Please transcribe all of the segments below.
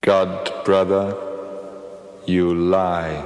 God, brother, you lie.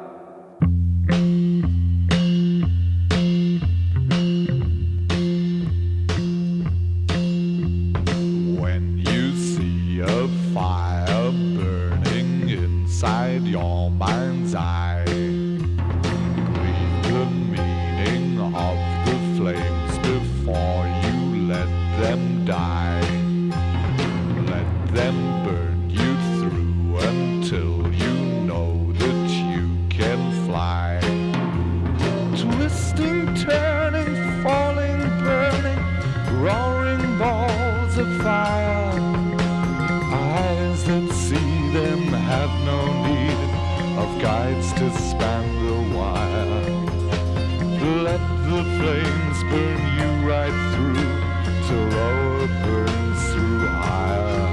When you see a fire burning inside your mind's eye, read the meaning of the flames before you let them die. Let them burn you through until you know that you can fly. Twisting, turning, falling, burning, roaring balls of fire. Eyes that see them have no need of guides to span the wire. Let the flames burn you right through till lower burns through higher.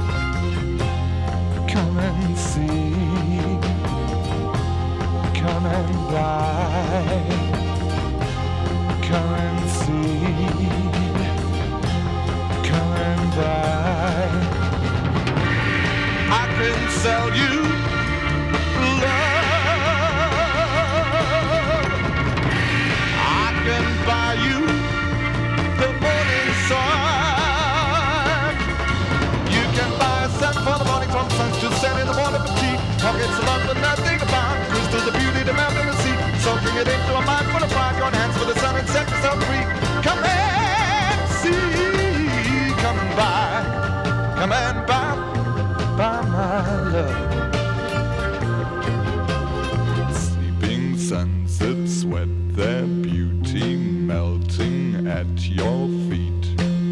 Come and see, come and buy, come and see, come and buy. I can sell you love, I can buy you the morning sun. You can buy a sun for the morning from sun to set in the morning for tea. Pockets of love but nothing about crystals of beauty to melt in the sea. Soaking it into a mind full of pride. Join hands for the sun and set yourself free. Come and see, come and buy, come and buy my love. Sleeping sunsets sweat their beauty melting at your feet.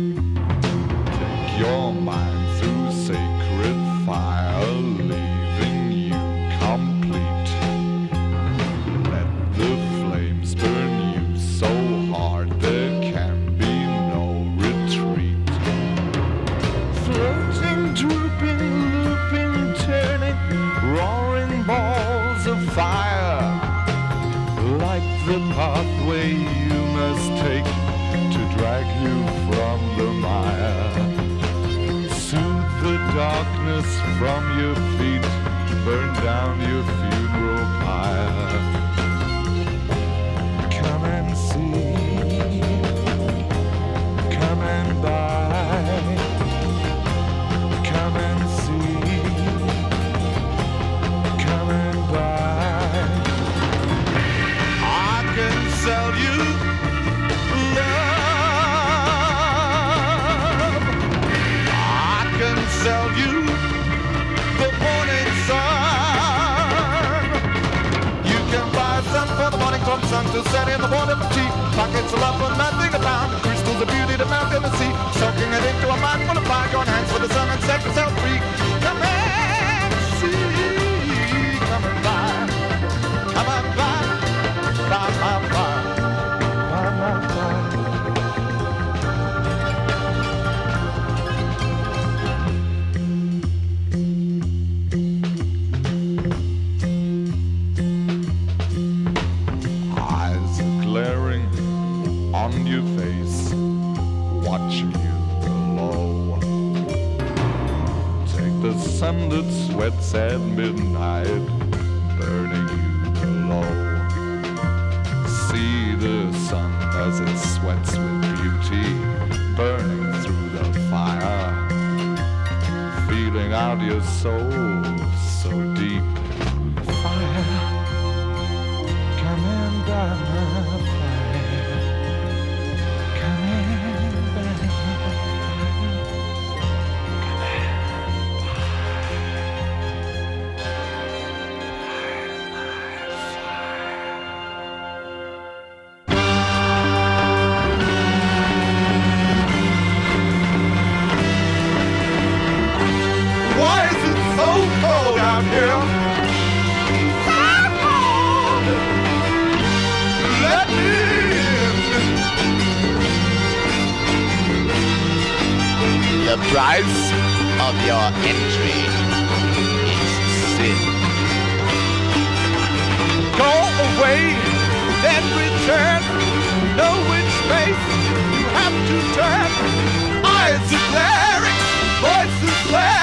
Take your mind through sacred fire, leaving you complete. Let the flames burn you so hard there can be no retreat. Floating, drooping, looping, turning, roaring balls of fire. Like the pathway you must take to drag you from the mire. Soothe the darkness from your feet, burn down your funeral pyre. Come and see, come and buy, come and see, come and buy. I can sell you love, I can sell you the morning sun. You can buy sun for the morning from sun to set in the morning for tea. Pockets of love for nothing to pound, crystals of beauty to melt in the sea. Soaking it into a mind full of fire. Join hands for the sun and set yourself free. Come and see, come and buy, come and buy, buy my fire, buy my fire. Eyes are glaring on your face, watching you below. Take the sun that sweats at midnight, burning you below. See the sun as it sweats with beauty, burning through the fire. Feeling out your soul so deep. Fire, come and buy my fire. Come and buy my fire. Come and buy Why is it so cold out here? So cold. Let me in. The price of your entry is sin. Go away, then return. Know which space you have to turn. Eyes are glaring, voices flare.